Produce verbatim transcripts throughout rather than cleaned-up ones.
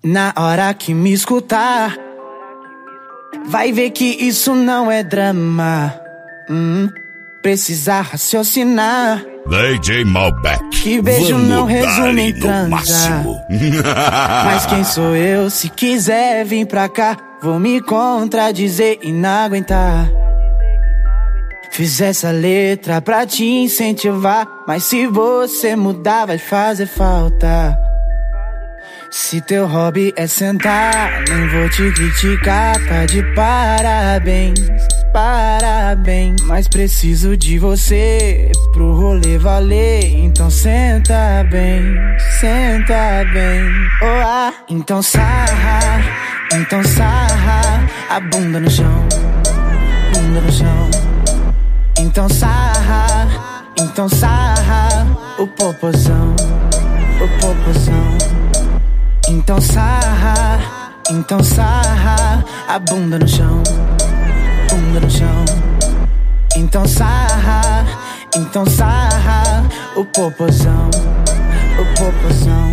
Na hora que me escutar, vai ver que isso não é drama. hum, Precisa raciocinar. D J Malbec, que beijo vamos não resume em no transa. máximo. Mas quem sou eu? Se quiser vir pra cá, vou me contradizer e não aguentar. Fiz essa letra pra te incentivar, mas se você mudar vai fazer falta. Se teu hobby é sentar, nem vou te criticar, tá de parabéns, parabéns. Mas preciso de você pro rolê valer, então senta bem, senta bem. Oh ah, então sarra, então sarra a bunda no chão, bunda no chão. Então sarra, então sarra o popozão, o popozão. Então sarra, então sarra a bunda no chão, bunda no chão. Então sarra, então sarra o popozão, o popozão.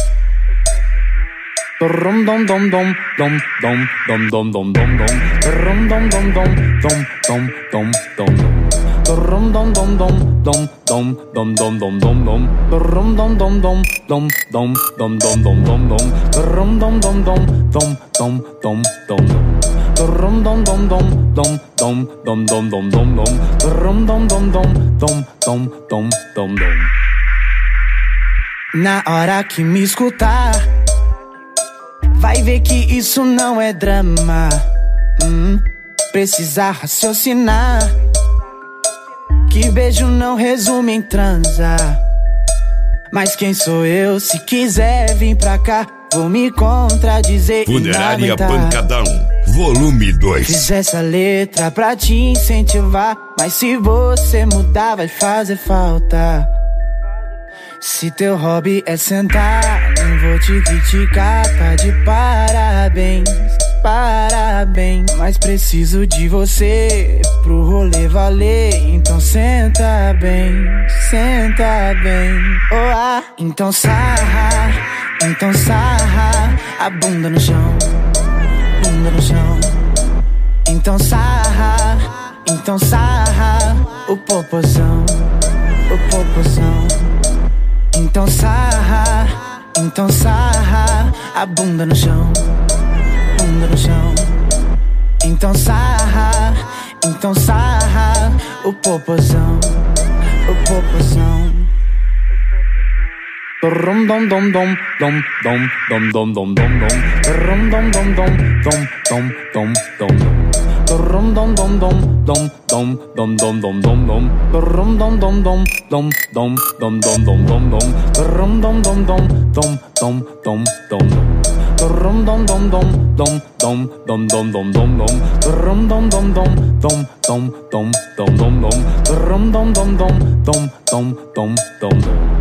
Dom dom dom dom dom dom dom dom dom dom dom dom dom dom dom dom dom dom. Dom dom dom dom dom dom dom dom dom dom dom. Dom dom dom dom dom dom dom dom dom dom dom. Dom dom dom dom dom dom dom dom dom. Dom dom dom dom dom dom dom dom dom dom dom. Dom dom dom dom dom dom dom dom dom. Na hora que me escutar, vai ver que isso não é drama. hum, Precisa raciocinar, que beijo não resume em transa. Mas quem sou eu? Se quiser vir pra cá, vou me contradizer. Funerária Pancadão, volume dois. Fiz essa letra pra te incentivar, mas se você mudar vai fazer falta. Se teu hobby é sentar, nem vou te criticar, tá de parabéns, parabéns. Mas preciso de você pro rolê valer, então senta bem, senta bem. Oh ah, então sarra, então sarra a bunda no chão, bunda no chão. Então sarra, então sarra o popozão, o popozão. Então sarra, então sarra a bunda no chão, bunda no chão. Então sarra, então sarra o popozão, o popozão. Dom dom dom dom dom dom dom dom dom dom. Dom dom dom dom dom dom dom dom dom. Dom dom dom dom dom dom dom dom dom dom dom. Dom dom dom dom dom dom dom dom dom dom dom. Dom dom dom dom dom dom dom dom dom. Dom dom dom dom dom dom dom dom dom dom dom. Dom dom dom dom dom dom dom dom dom dom. Dom dom dom dom dom dom dom dom dom dom.